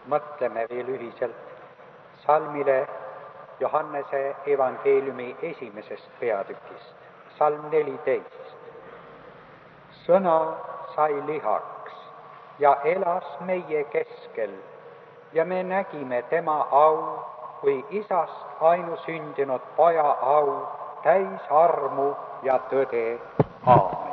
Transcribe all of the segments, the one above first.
Mõtleme veel ühiselt salmile Johannese evangeeliumi 1. peatükist, salm 14. Sõna sai lihaks ja elas meie keskel ja me nägime tema au kui isast ainusündinud poja au, täis armu ja tõde. Aamen.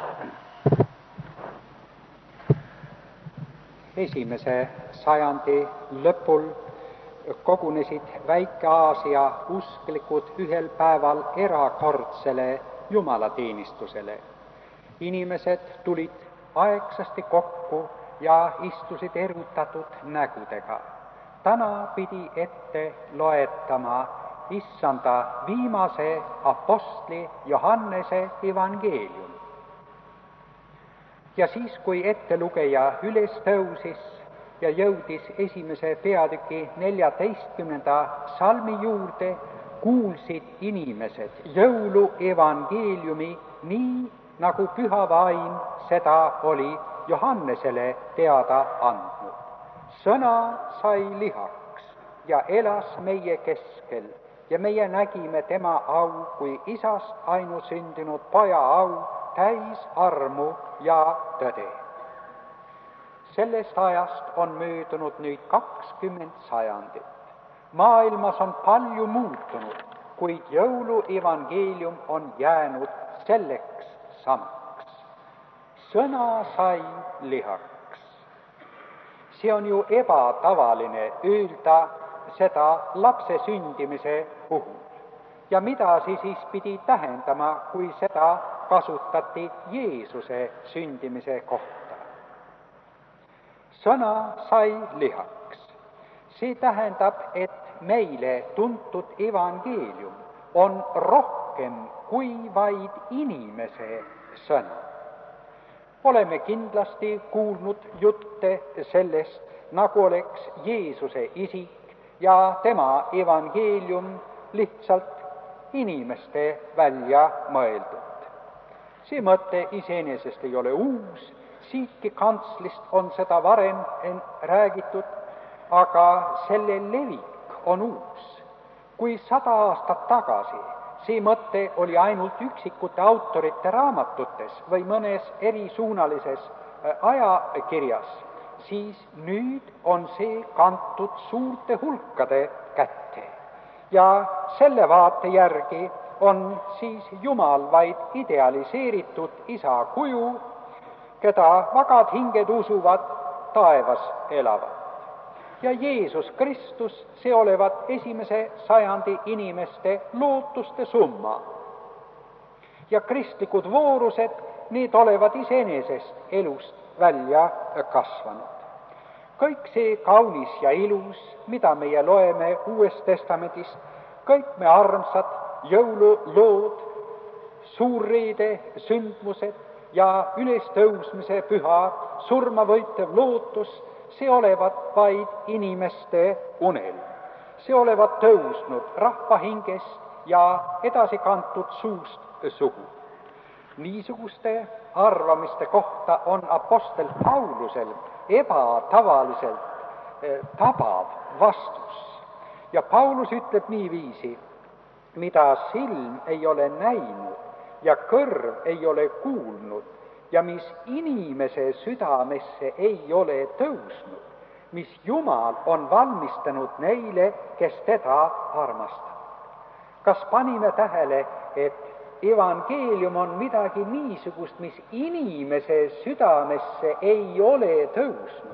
Esimese sajandi lõpul kogunesid Väike-Aasia usklikud ühel päeval erakordsele jumalateenistusele. Inimesed tulid aegsasti kokku ja istusid erutatud nägudega. Täna pidi ette loetama Issanda viimase apostli Johannese evangeelium. Ja siis, kui ettelugeja üles tõusis ja jõudis 1. peatüki 14. salmi juurde, kuulsid inimesed jõuluevangeeliumi nii, nagu Püha Vaim seda oli Johannesele teada andnud. Sõna sai lihaks ja elas meie keskel ja meie nägime tema au kui isast ainusündinud poja au, täis armu ja tõde. Sellest ajast on möödunud nüüd 20 sajandit. Maailmas on palju muutunud, kuid jõuluevangeelium on jäänud selleks samaks. Sõna sai lihaks. See on ju ebatavaline öelda seda lapse sündimise puhul. Ja mida see siis pidi tähendama, kui seda kasutati Jeesuse sündimise kohta? Sõna sai lihaks. See tähendab, et meile tuntud evangeelium on rohkem kui vaid inimese sõna. Oleme kindlasti kuulnud jutte sellest, nagu oleks Jeesuse isik ja tema evangeelium lihtsalt inimeste välja mõeldud. See mõte iseenesest ei ole uus, siitki kantslist on seda varem räägitud, aga selle levik on uus. Kui 100 aastat tagasi see mõte oli ainult üksikute autorite raamatutes või mõnes erisuunalises ajakirjas, siis nüüd on see kantud suurte hulkade kätte. Ja selle vaate järgi on siis Jumal vaid idealiseeritud isa kuju, keda vagad hinged usuvad taevas elavat. Ja Jeesus Kristus, see olevat 1. sajandi inimeste lootuste summa. Ja kristlikud voorused, need olevat iseenesest elust välja kasvanud. Kõik see kaunis ja ilus, mida meie loeme Uuest Testamendist, kõik me armsad jõululood, suurreede sündmused ja ülestõusmise püha, surma võitev lootus, see olevat vaid inimeste unelm. See olevat tõusnud rahva hingest ja edasi kantud suust suhu. Niisuguste arvamiste kohta on apostel Paulusel ebatavaliselt tabav vastus. Ja Paulus ütleb niiviisi, mida silm ei ole näinud ja kõrv ei ole kuulnud ja mis inimese südamesse ei ole tõusnud, mis Jumal on valmistanud neile, kes teda armastavad. Kas panime tähele, et evangeelium on midagi niisugust, mis inimese südamesse ei ole tõusnud?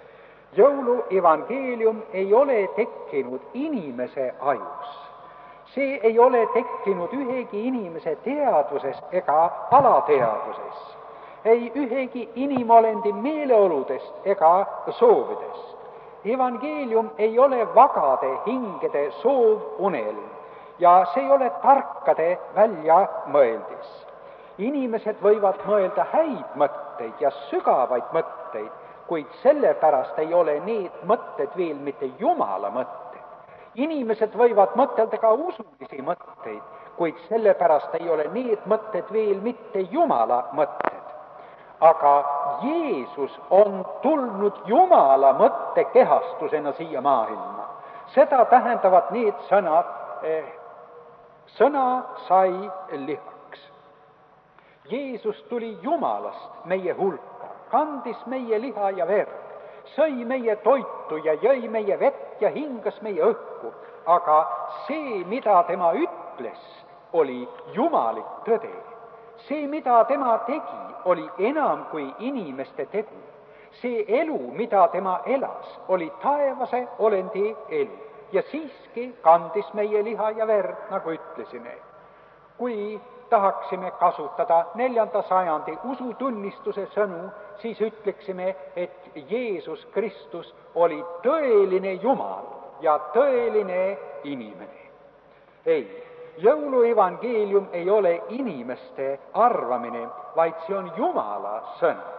Jõuluevangeelium ei ole tekkinud inimese ajus. See ei ole tekkinud ühegi inimese teadvuses ega alateadvuses, ei ühegi inimolendi meeleoludest ega soovidest. Evangeelium ei ole vagade hingede soovunelm ja see ei ole tarkade väljamõeldis. Inimesed võivad mõelda häid mõtteid ja sügavaid mõtteid, kuid sellepärast ei ole need mõtted veel mitte Jumala mõtted. Inimesed võivad mõtelda ka usulisi mõtteid, kuid sellepärast ei ole need mõtted veel mitte Jumala mõtted. aga Jeesus on tulnud Jumala mõttekehastusena siia maailma. Seda tähendavad need sõnad, sõna sai lihaks. Jeesus tuli Jumalast meie hulka, kandis meie liha ja verd, sõi meie toitu ja jõi meie vett ja hingas meie õhku, aga see, mida tema ütles, oli jumalik tõde. See, mida tema tegi, oli enam kui inimeste tegu. See elu, mida tema elas, oli taevase olendi elu ja siiski kandis meie liha ja verd, nagu ütlesime. Kui tahaksime kasutada 4. sajandi usutunnistuse sõnu, siis ütleksime, et Jeesus Kristus oli tõeline Jumal ja tõeline inimene. Ei, jõuluevangeelium ei ole inimeste arvamine, vaid see on Jumala sõna.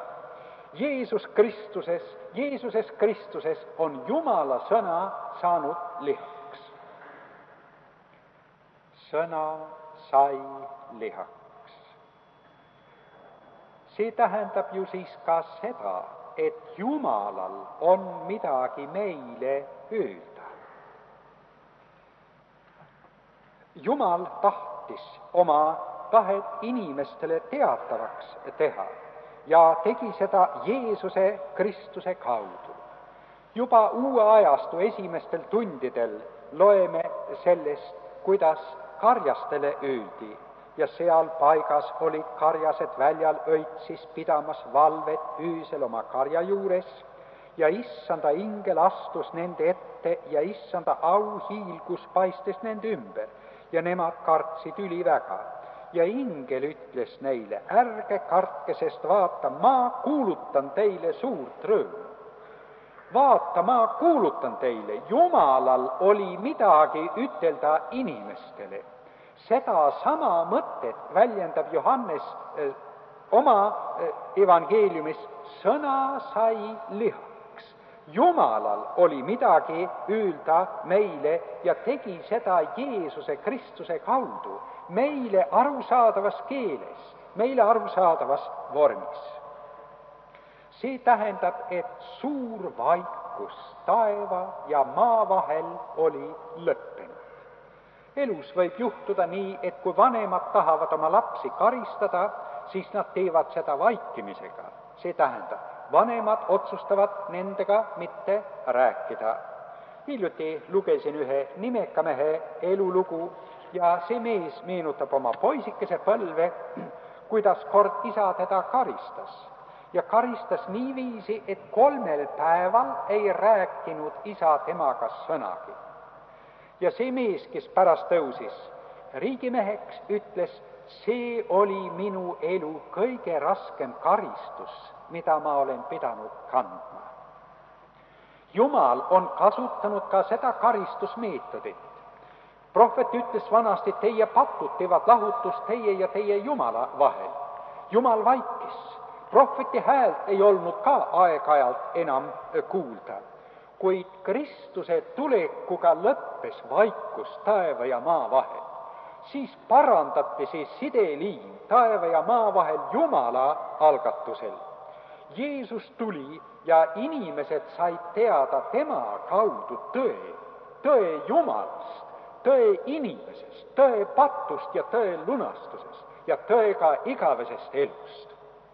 Jeesuses Kristuses on Jumala sõna saanud lihaks. Sõna sai lihaks. See tähendab ju siis ka seda, et Jumalal on midagi meile öelda. Jumal tahtis oma tahet inimestele teatavaks teha ja tegi seda Jeesuse Kristuse kaudu. Juba uue ajastu esimestel tundidel loeme sellest, kuidas karjastele öeldi ja seal paigas olid karjased väljal õitsis pidamas valvet öösel oma karja juures ja issanda ingel astus nende ette ja issanda auhiilgus paistes nende ümber ja nemad kartsid üliväga. Ja ingel ütles neile, ärge kartke, sest vaata, ma kuulutan teile suurt rõõmu. Vaata, ma kuulutan teile, Jumalal oli midagi ütelda inimestele. Seda sama mõtet väljendab Johannes oma evangeeliumis, sõna sai lihaks. Jumalal oli midagi öelda meile ja tegi seda Jeesuse Kristuse kaudu, meile arusaadavas keeles, meile arusaadavas vormis. See tähendab, et suur vaikus taeva ja maa vahel oli lõppenud. Elus võib juhtuda nii, et kui vanemad tahavad oma lapsi karistada, siis nad teevad seda vaikimisega. See tähendab, vanemad otsustavad nendega mitte rääkida. Hiljuti lugesin ühe nimeka mehe elulugu ja see mees meenutab oma poisikese põlve, kuidas kord isa teda karistas. Ja karistas niiviisi, et 3 päeval ei rääkinud isa temaga sõnagi. Ja see mees, kes pärast tõusis riigimeheks, ütles, see oli minu elu kõige raskem karistus, mida ma olen pidanud kandma. Jumal on kasutanud ka seda karistusmeetodit. Prohvet ütles vanasti, teie patud teevad lahutust teie ja teie Jumala vahel. Jumal vaikis. Prohveti häält ei olnud ka aeg-ajalt enam kuulda. Kuid Kristuse tulekuga lõppes vaikus taeva ja maa vahel. Siis parandati see sideliin taeva ja maa vahel Jumala algatusel. Jeesus tuli ja inimesed said teada tema kaudu tõe Jumalast, tõe inimesest, tõe patust ja tõe lunastusest ja tõe ka igavesest elust.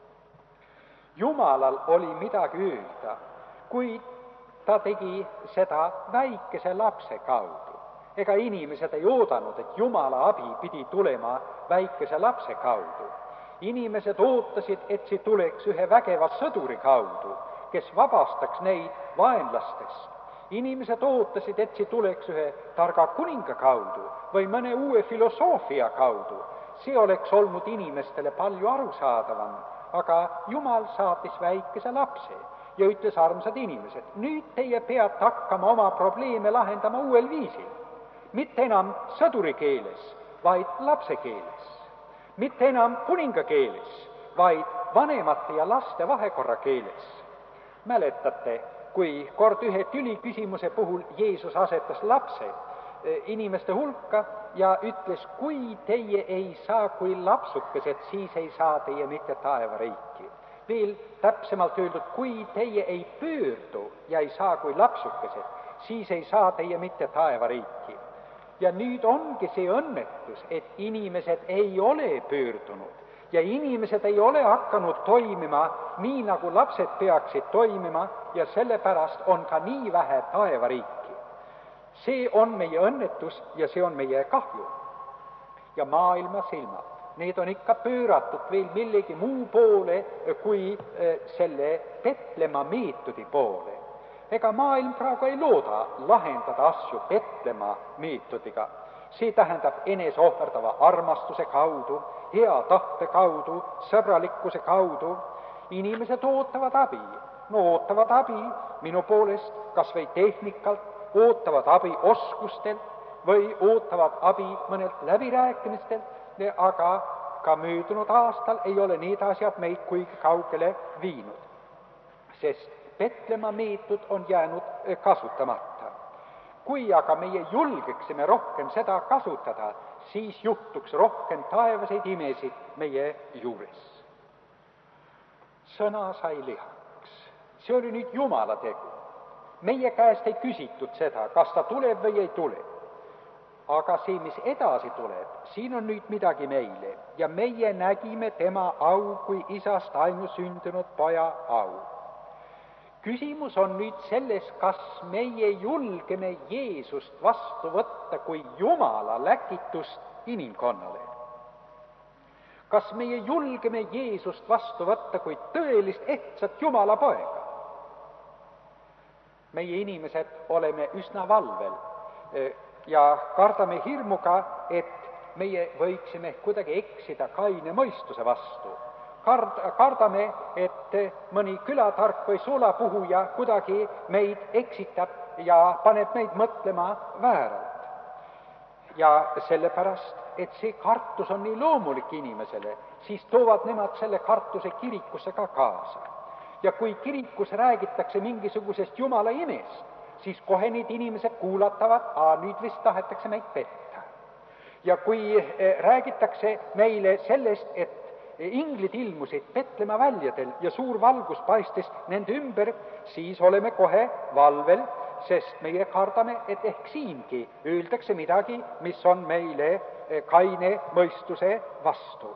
Jumalal oli midagi öelda, kuid ta tegi seda väikese lapse kaudu. Ega inimesed ei oodanud, et Jumala abi pidi tulema väikese lapse kaudu. Inimesed ootasid, et see tuleks ühe vägeva sõduri kaudu, kes vabastaks neid vaenlastest. Inimesed ootasid, et see tuleks ühe targa kuninga kaudu või mõne uue filosoofia kaudu. See oleks olnud inimestele palju arusaadavam, aga Jumal saatis väikese lapse ja ütles, armsad inimesed, nüüd teie peate hakkama oma probleeme lahendama uuel viisil. Mitte enam sõduri keeles, vaid lapse keeles. Mitte enam kuninga keeles, vaid vanemate ja laste vahekorra keeles. Mäletate, kui kord ühe tüliküsimuse puhul Jeesus asetas lapse inimeste hulka ja ütles, kui teie ei saa kui lapsukesed, siis ei saa teie mitte taevariiki. Veel täpsemalt öeldud, kui teie ei pöördu ja ei saa kui lapsukesed, siis ei saa teie mitte taevariiki. Ja nüüd ongi see õnnetus, et inimesed ei ole pöördunud ja inimesed ei ole hakanud toimima nii, nagu lapsed peaksid toimima, ja sellepärast on ka nii vähe taevariiki. See on meie õnnetus ja see on meie kahju. Ja maailma silmad, need on ikka pööratud veel millegi muu poole kui selle Petlemma meetodi poole. Ega maailm praegu ei looda lahendada asju Petlemma meetodiga. See tähendab eneseohverdava armastuse kaudu, hea tahte kaudu, sõbralikkuse kaudu. Inimesed ootavad abi. No ootavad abi minu poolest kas või tehnikalt, ootavad abi oskustelt või ootavad abi mõnelt läbirääkimistelt, aga ka möödunud aastal ei ole need asjad meid kuigi kaugele viinud, sest Petlemma meetod on jäänud kasutamata. Kui aga meie julgeksime rohkem seda kasutada, siis juhtuks rohkem taevaseid imesid meie juures. Sõna sai lihaks. See oli nüüd Jumala tegu. Meie käest ei küsitud seda, kas ta tuleb või ei tule. Aga see, mis edasi tuleb, siin on nüüd midagi meile ja meie nägime tema au kui isast ainusündinud poja au. Küsimus on nüüd selles, kas meie julgeme Jeesust vastu võtta kui Jumala läkitust inimkonnale. Kas meie julgeme Jeesust vastu võtta kui tõelist ehtsat Jumala poega? Meie inimesed oleme üsna valvel ja kardame hirmuga, et meie võiksime kuidagi eksida kaine mõistuse vastu. Kardame, et mõni külatark või sulapuhuja kuidagi meid eksitab ja paneb meid mõtlema vääralt. Ja sellepärast, et see kartus on nii loomulik inimesele, siis toovad nemad selle kartuse kirikusse ka kaasa. Ja kui kirikus räägitakse mingisugusest Jumala imest, siis kohe need inimesed kuulatavad, nüüd vist tahetakse meid petta. Ja kui räägitakse meile sellest, et inglid ilmusid Petlemma väljadel ja suur valgus paistis nende ümber, siis oleme kohe valvel, sest meie kardame, et ehk siingi öeldakse midagi, mis on meile kaine mõistuse vastu.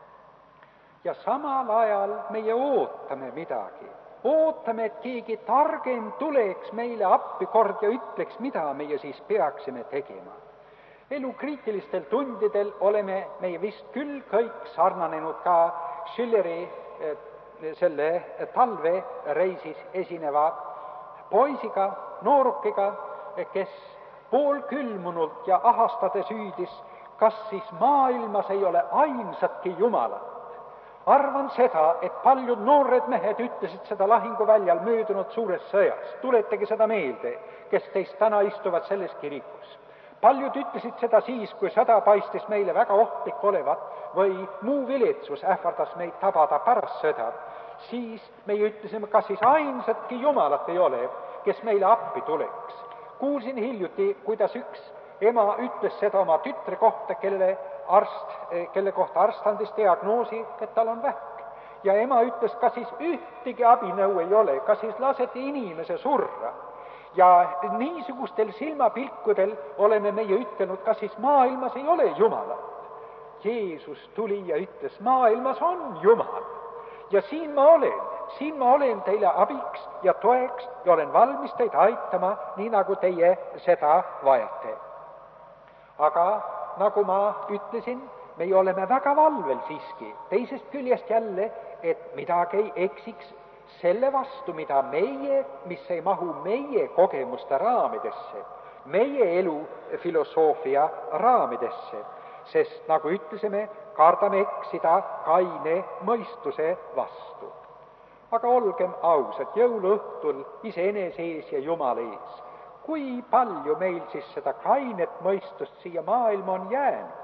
Ja samal ajal meie ootame midagi. Ootame, et keegi targem tuleks meile appi kord ja ütleks, mida meie siis peaksime tegema. Elukriitilistel tundidel oleme meie vist küll kõik sarnanenud ka Schilleri selle talvereisis esineva poisiga, noorukiga, kes poolkülmunult ja ahastades hüüdis, kas siis maailmas ei ole ainsatki Jumalat. Arvan seda, et paljud noored mehed ütlesid seda lahinguväljal möödunud suures sõjas. Tuletegi seda meelde, kes teist täna istuvad selles kirikus. Paljud ütlesid seda siis, kui sõda paistis meile väga ohtlik olevat või muu viletsus ähvardas meid tabada pärast sõda. Siis meie ütlesime, kas siis ainsatki Jumalat ei ole, kes meile appi tuleks. Kuulsin hiljuti, kuidas üks ema ütles seda oma tütre kohta, kelle kohta arst andis diagnoosi, et tal on vähk. Ja ema ütles, kas siis ühtegi abinõu ei ole, kas siis lasete inimese surra. Ja niisugustel silmapilkudel oleme meie ütelnud, kas siis maailmas ei ole Jumalat. Jeesus tuli ja ütles, maailmas on Jumal. Ja siin ma olen teile abiks ja toeks ja olen valmis teid aitama, nii nagu teie seda vajate. Aga nagu ma ütlesin, meie oleme väga valvel siiski, teisest küljest jälle, et midagi ei eksiks selle vastu, mida mis ei mahu meie kogemuste raamidesse, meie elu filosoofia raamidesse, sest nagu ütlesime, kardame eksida kaine mõistuse vastu. Aga olgem ausad, jõuluõhtul iseenese ees ja Jumala ees. Kui palju meil siis seda kainet mõistust siia maailma on jäänud?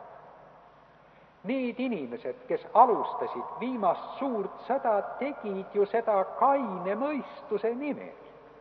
Need inimesed, kes alustasid viimast suurt sõda, tegid ju seda kaine mõistuse nimel.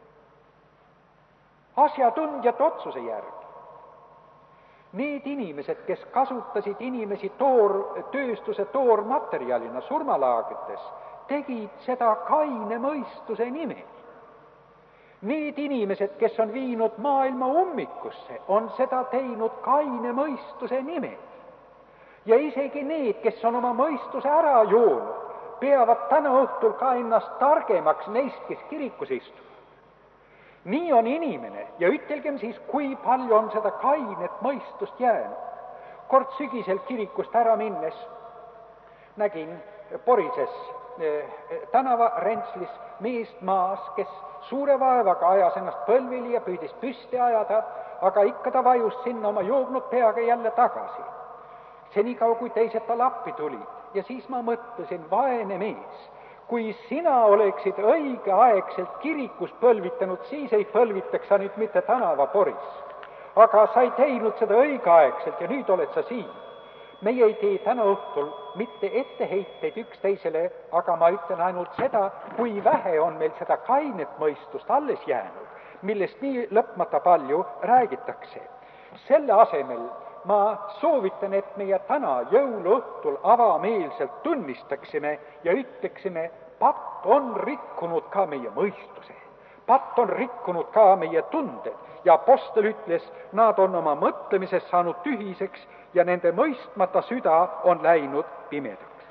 Asjatundjate otsuse järgi. Need inimesed, kes kasutasid inimesi tööstuse toormaterjalina surmalaagrites tegid seda kaine mõistuse nimel. Need inimesed, kes on viinud maailma ummikusse, on seda teinud kaine mõistuse nimel. Ja isegi need, kes on oma mõistuse ära joonud, peavad täna õhtul ka ennast targemaks neist, kes kirikus istuvad. Nii on inimene ja ütelgem siis, kui palju on seda kainet mõistust jäänud. Kord sügisel kirikust ära minnes nägin Porises tänavarentslis meest maas, kes suure vaevaga ajas ennast põlvili ja püüdis püsti ajada, aga ikka ta vajus sinna oma joognud peaga jälle tagasi. Senikaua, kui teised tal appi tulid. Ja siis ma mõtlesin, vaene mees, kui sina oleksid õigeaegselt kirikus põlvitanud, siis ei põlvitaks sa nüüd mitte tänavaporis. Aga sa ei teinud seda õigeaegselt ja nüüd oled sa siin. Meie ei tee täna õhtul mitte etteheiteid üksteisele, aga ma ütlen ainult seda, kui vähe on meil seda kainet mõistust alles jäänud, millest nii lõpmata palju räägitakse. Selle asemel ma soovitan, et meie täna jõuluõhtul avameelselt tunnistaksime ja ütleksime, patt on rikkunud ka meie mõistuse. Patt on rikkunud ka meie tunded ja apostel ütles, nad on oma mõtlemises saanud tühiseks ja nende mõistmata süda on läinud pimedaks.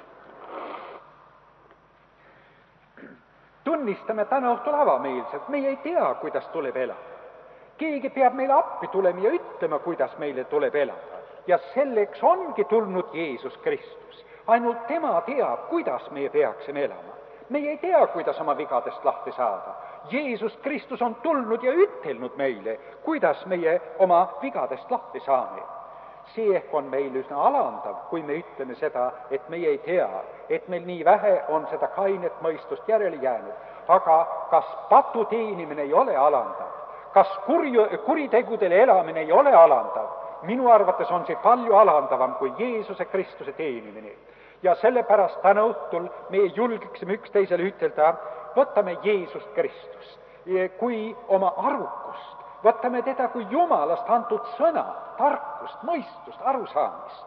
Tunnistame täna õhtul avameelselt, meie ei tea, kuidas tuleb elada. Keegi peab meile appi tulema ja ütlema, kuidas meile tuleb elada. Ja selleks ongi tulnud Jeesus Kristus. Ainult tema teab, kuidas meie peaksime elama. Meie ei tea, kuidas oma vigadest lahti saada. Jeesus Kristus on tulnud ja ütelnud meile, kuidas meie oma vigadest lahti saame. See ehk on meil üsna alandav, kui me ütleme seda, et meie ei tea, et meil nii vähe on seda kainet mõistust järele jäänud. Aga kas patu teenimine ei ole alandav? Kas kuritegudele elamine ei ole alandav? Minu arvates on see palju alandavam kui Jeesuse Kristuse teenimine. Ja sellepärast täna õhtul me julgeksime üksteisele ütelda, võtame Jeesust Kristust kui oma arukust, võtame teda kui Jumalast antud sõna, tarkust, mõistust, arusaamist.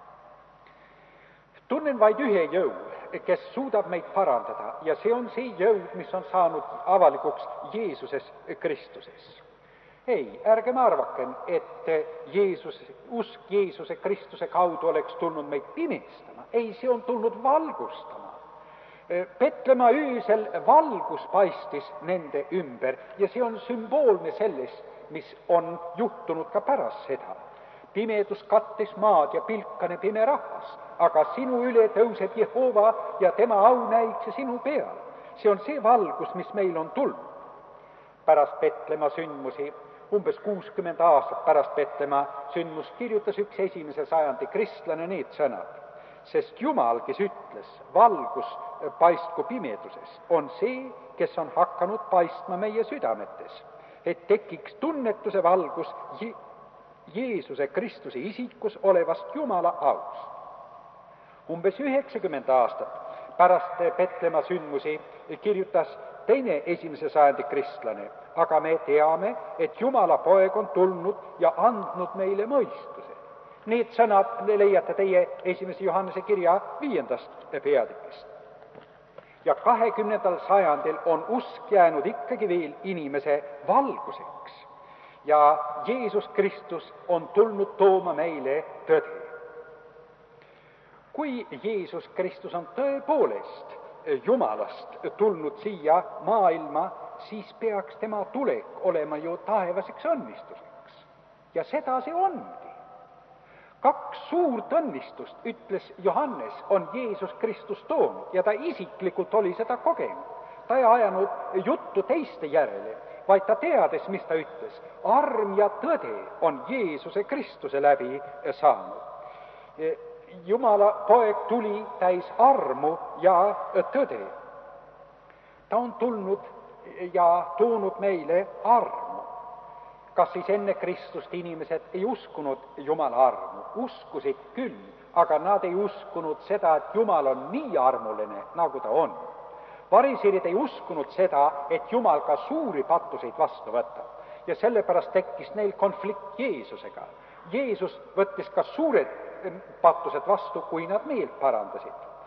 Tunnen vaid ühe jõu, kes suudab meid parandada ja see on see jõud, mis on saanud avalikuks Jeesuses Kristuses. Ei, ärgem arvakem, et usk Jeesuse Kristuse kaudu oleks tulnud meid pimestama. Ei, see on tulnud valgustama. Petlemma öösel valgus paistis nende ümber ja see on sümboolne sellest, mis on juhtunud ka pärast seda. Pimedus kattis maad ja pilkane pime rahvas, aga sinu üle tõuseb Jehova ja tema au näikse sinu peal. See on see valgus, mis meil on tulnud. Pärast Petlemma sündmusi, umbes 60 aastat pärast Petlemma sündmust kirjutas üks 1. sajandi kristlane need sõnad. Sest Jumal, kes ütles, valgus paistku pimeduses, on see, kes on hakanud paistma meie südametes, et tekiks tunnetuse valgus Jeesuse Kristuse isikus olevast Jumala aust. Umbes 90 aastat pärast Petlemma sündmusi kirjutas teine 1. sajandi kristlane, aga me teame, et Jumala poeg on tulnud ja andnud meile mõistuse. Need sõnad leiate teie 1. Johannese kirja 5. peatükist. Ja 20. sajandil on usk jäänud ikkagi veel inimese valguseks. Ja Jeesus Kristus on tulnud tooma meile tõde. Kui Jeesus Kristus on tõepoolest Jumalast tulnud siia maailma, siis peaks tema tulek olema ju taevaseks õnnistuseks. Ja seda see ongi. 2 suurt õnnistust, ütles Johannes, on Jeesus Kristus toonud ja ta isiklikult oli seda kogenud. Ta ei ajanud juttu teiste järele, vaid ta teades, mis ta ütles. Arm ja tõde on Jeesuse Kristuse läbi saanud. Jumala poeg tuli täis armu ja tõde. Ta on tulnud ja toonud meile armu. Kas siis enne Kristust inimesed ei uskunud Jumala armu? Uskusid küll, aga nad ei uskunud seda, et Jumal on nii armuline, nagu ta on. Variserid ei uskunud seda, et Jumal ka suuri pattuseid vastu võtab. Ja sellepärast tekkis neil konflikt Jeesusega. Jeesus võttis ka suured pattused vastu, kui nad meelt parandasid.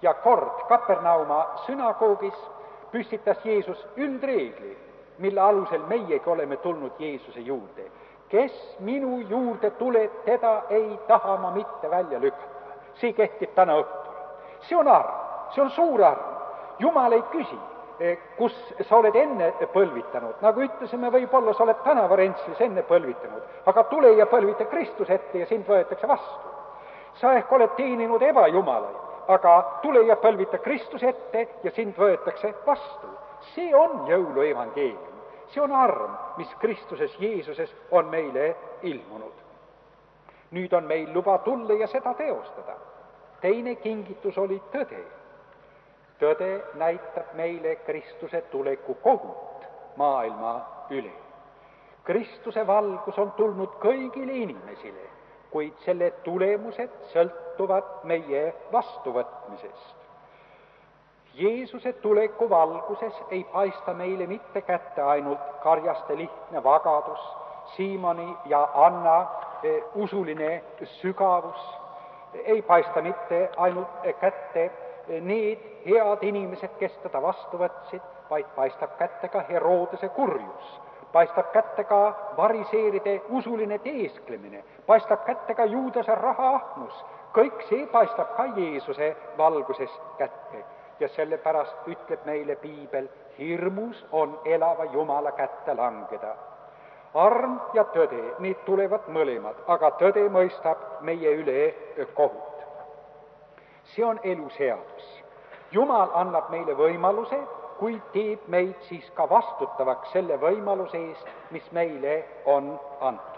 ja kord Kapernauma sünagoogis püstitas Jeesus üldreegli, mille alusel meiegi oleme tulnud Jeesuse juurde. Kes minu juurde tuleb, teda ei taha ma mitte välja lükata. See kehtib täna õhtul. See on arm, see on suur arm. Jumal ei küsi, kus sa oled enne põlvitanud. Nagu ütlesime, võib-olla sa oled tänavarentslis enne põlvitanud, aga tule ja põlvita Kristus ette ja sind võetakse vastu. Sa ehk oled teeninud ebajumalaid, aga tule ja põlvita Kristus ette ja sind võetakse vastu. See on jõulu evangeelium. See on arm, mis Kristuses Jeesuses on meile ilmunud. Nüüd on meil luba tulla ja seda teostada. Teine kingitus oli tõde. Tõde näitab meile Kristuse tuleku kohut maailma üle. Kristuse valgus on tulnud kõigile inimesile, kuid selle tulemused sõltuvad meie vastuvõtmisest. Jeesuse tuleku valguses ei paista meile mitte kätte ainult karjaste lihtne vagadus, Siimoni ja Anna usuline sügavus, ei paista mitte ainult kätte need head inimesed, kes teda vastu võtsid, vaid paistab kätte ka Herodese kurjus, paistab kätte ka variseeride usuline teesklemine, paistab kätte ka Juudase rahaahnus, kõik see paistab ka Jeesuse valguses kätte. Ja sellepärast ütleb meile piibel, hirmus on elava Jumala kätte langeda. Arm ja tõde, need tulevad mõlemad, aga tõde mõistab meie üle kohut. See on elu seadus. Jumal annab meile võimaluse, kuid teeb meid siis ka vastutavaks selle võimaluse eest, mis meile on antud.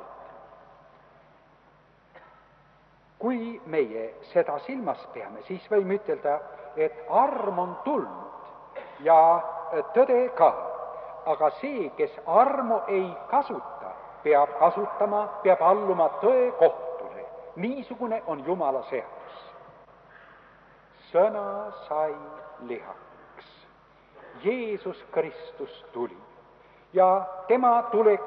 Kui meie seda silmas peame, siis võime ütelda, et arm on tulnud ja tõde ka, aga see, kes armu ei kasuta, peab kasutama, peab alluma tõe kohtule. Niisugune on Jumala seadus. Sõna sai lihaks. Jeesus Kristus tuli ja tema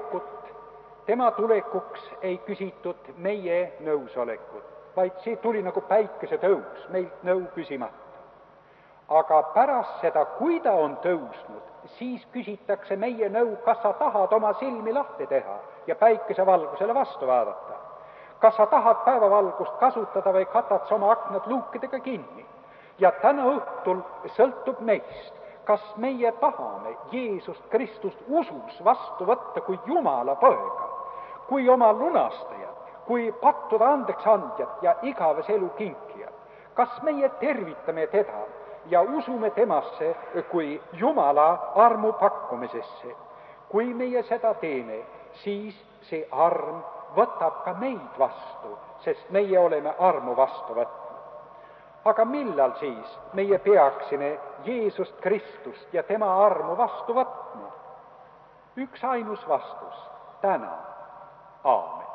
tulekuks ei küsitud meie nõusolekut, vaid see tuli nagu päikesetõus, meilt nõu küsimata. Aga pärast seda, kui ta on tõusnud, siis küsitakse meie nõu, kas sa tahad oma silmi lahti teha ja päikesevalgusele vastu vaadata. Kas sa tahad päevavalgust kasutada või katad sa oma aknad luukidega kinni? Ja täna õhtul sõltub meist, kas meie tahame Jeesust Kristust usus vastu võtta kui Jumala poega, kui oma lunastajat, kui pattude andeks andjat ja igavese elu kinkijat. Kas meie tervitame teda ja usume temasse kui Jumala armu pakkumisesse. Kui meie seda teeme, siis see arm võtab ka meid vastu, sest meie oleme armu vastu võtnud. Aga millal siis meie peaksime Jeesust Kristust ja tema armu vastu võtma? Üks ainus vastus, täna. Aamen.